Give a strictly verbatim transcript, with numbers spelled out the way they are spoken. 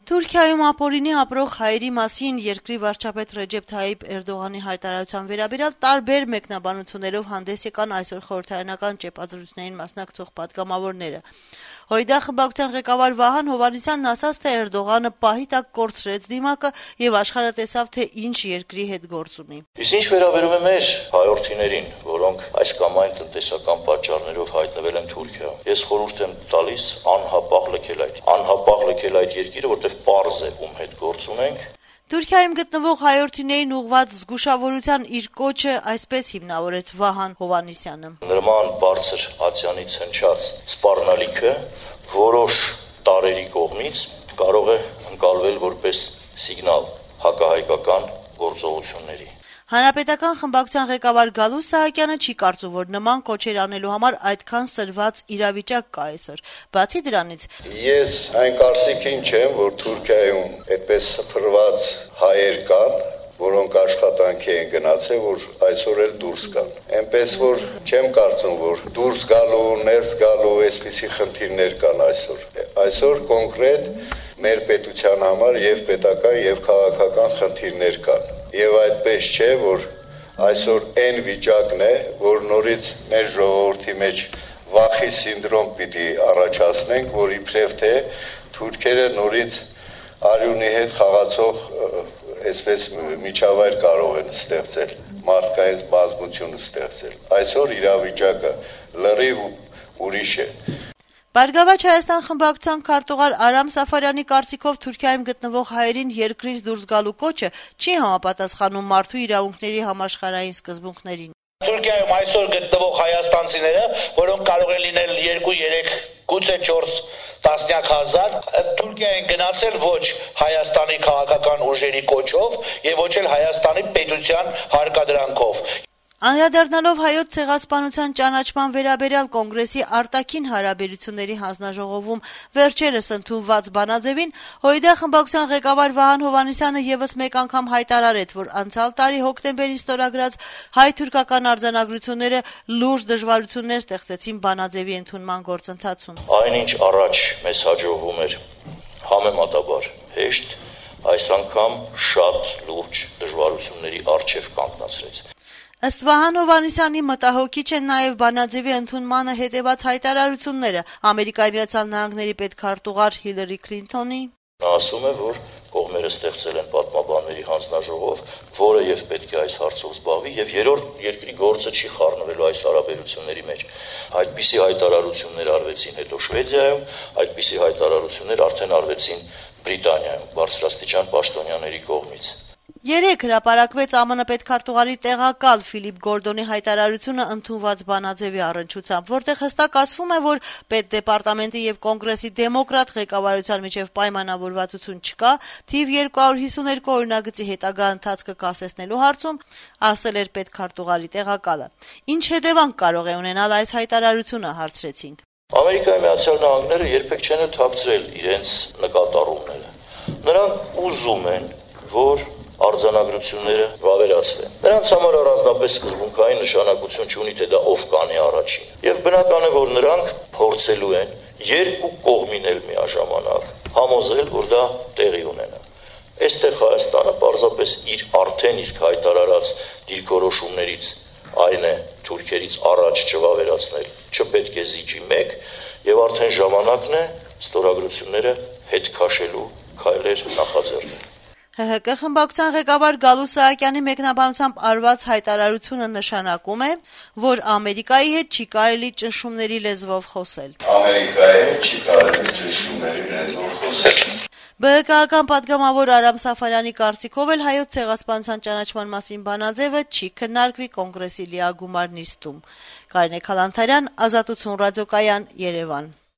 Թուրքիայում ապօրինի ապրող հայերի մասին երկրի վարչապետ Ռեջեփ Թայիփ Էրդողանի հայտարարության վերաբերյալ տարբեր մեկնաբանություններով հանդես եկան այսօր խորհրդարանական ճեպազրույցներին մասնակցող պատգամավորները։ Հույդա խմբակցության ղեկավար Վահան Հովհաննիսյանն ասաց, թե Էրդողանը պահի տակ կորցրեց դիմակը եւ աշխարհը տեսավ, թե ինչ երկրի հետ գործ ունի։ Իսկ ինչ վերաբերում է մեր հայրենիներին, որոնք այս կամ այն տնտեսական պատճառներով հայտնվել են Թուրքիայում, ես խորհուրդ եմ տալիս անհապաղ լքել այդ, անհապաղ լքել այդ երկիրը, որտեղ պարզ է ում հետ գործ ունենք։ Թուրքիայում գտնվող հայրենիներին ուղղված զգուշավորության իր կոչը այսպես հիմնավորեց Վահան Հովհաննիսյանը։ Նման բարձր ացյանից հնչած սպառնալիքը որոշ տարերի կողմից կարող է ընկալվել որպես սիգնալ հակահայկական գործողությունների։ Հանրապետական խմբակցության ղեկավար Գալուստ Սահակյանը չի կարծում, որ նման կոչեր անելու համար այդքան սրված իրավիճակ կա այսօր։ Բացի դրանից, ես այն կարծիքին չեմ, որ Թուրքիայում այդպես սփռված հայեր կան, որոնք աշխատանքի են գնացել, որ այսօր էլ դուրս գան։ Այնպես որ չեմ կարծում, որ դուրս գալու, ներս գալու այսպիսի խնդիրներ կան այսօր։ Այսօր կոնկրետ մեր պետության համար եւ պետական եւ քաղաքական խնդիրներ կան։ Եվ այդպես չէ, որ այսօր այն վիճակն է, որ նորից մեր ժողովրդի մեջ վախի սինդրոմ պիտի առաջացնենք, որ իբրև թե թուրքերը նորից արյունի հետ խաղացող այսպես միջավայր կարող են ստեղծել, մարդկային բազմություն ստեղծել։ Այսօր իրավիճակը լրիվ ուրիշ է։ Բարգավաճ Հայաստան խմբակցության քարտուղար Արամ Սաֆարյանի կարծիքով Թուրքիայում գտնվող հայերին երկրից դուրս գալու կոչը չի համապատասխանում մարդու իրավունքների համաշխարհային սկզբունքներին։ Թուրքիայում այսօր գտնվող հայաստանցիները, որոնք կարող են լինել երկու, երեք, գուցե չորս տասնյակ հազար, Թուրքիա են գնացել ոչ Հայաստանի քաղաքական ուժերի կոչով եւ ոչ էլ Հայաստանի պետության հարկադրանքով։ Անդրադառնալով հայոց ցեղասպանության ճանաչման վերաբերյալ կոնգրեսի արտաքին հարաբերությունների հանձնաժողովում վերջերս ընդունված բանաձևին, Հույդա խմբակցության ղեկավար Վահան Հովհաննիսյանը եւս մեկ անգամ հայտարարեց, որ անցյալ տարի հոկտեմբերին ստորագրած հայ-թուրքական արձանագրությունները լուրջ դժվարություններ ստեղծեցին բանաձևի ընդունման գործընթացում։ Այնինչ առաջ մեզ հաջողվում էր համեմատաբար հեշտ, այս անգամ շատ լուրջ դժվարությունների առջև կանգնացրեց։ Ըստ Վահան Հովհաննիսյանի մտահոգիչ են նաև բանաձևի ընդունմանը հետևած հայտարարությունները Ամերիկայի Միացյալ Նահանգների պետքարտուղար Հիլարի Քլինթոնի։ Նա ասում է, որ կողմերը ստեղծել են պատմաբանների հանձնաժողով, որը եւ պետք է այս հարցով զբաղվի եւ երրորդ երկրի գործը չի խառնվելու այս հարաբերությունների մեջ։ Այդպիսի հայտարարություններ արվեցին հետո Շվեդիայում, այդպիսի հայտարարություններ արդեն արվեցին Բրիտանիայում բարձրաստիճան պաշտոնյաների կողմից։ Երեկ հրապարակվեց ԱՄՆ պետքարտուղարի տեղակալ Ֆիլիպ Գորդոնի հայտարարությունը ընդունված բանաձևի առնչությամբ, որտեղ հստակ ասվում է, որ պետդեպարտամենտի եւ կոնգրեսի դեմոկրատ ղեկավարության միջև պայմանավորվածություն չկա, թիվ երկու հարյուր հիսուներկու օրինագծի հետագա ընթացքը կասեցնելու հարցում, ասել էր պետքարտուղարի տեղակալը։ Ինչ հետևանք կարող է ունենալ այս հայտարարությունը, հարցրեցինք։ Ամերիկայի Միացյալ Նահանգները երբեք չեն թաքցրել իրենց նկատառումները։ Նրանք ուզում են, որ արձանագրությունները վավերացվեն։ Նրանց համար առանձնապես սկզբունքային նշանակություն չունի, թե դա ով կանի առաջին։ Եվ բնական է, որ նրանք փորձելու են երկու կողմին էլ միաժամանակ համոզել, որ դա տեղի ունենա։ Այստեղ Հայաստանը պարզապես իր արդեն իսկ հայտարարած դիրքորոշումներից այն է թուրքերից առաջ չվավերացնել, չպետք է զիջի մեկ, եւ արդեն ժամանակն է ստորագրությունները հետ քաշելու քայլեր նախաձեռնել։ ՀՀԿ խմբակցության ղեկավար Գալուստ Սահակյանի մեկնաբանությամբ արված հայտարարությունը նշանակում է, որ Ամերիկայի հետ չի կարելի ճնշումների լեզվով խոսել։ Ամերիկայի հետ չի կարելի ճնշումների լեզվով խոսել։ ԲՀԿ-ական պատգամավոր Արամ Սաֆարյանի կարծիքով էլ հայոց ցեղասպանության ճանաչման մասին բանաձևը չի քննարկվի կոնգրեսի լիագումար նիստում։ Կարինե Քալանթարյան, Ազատություն ռադիոկայան, Երևան։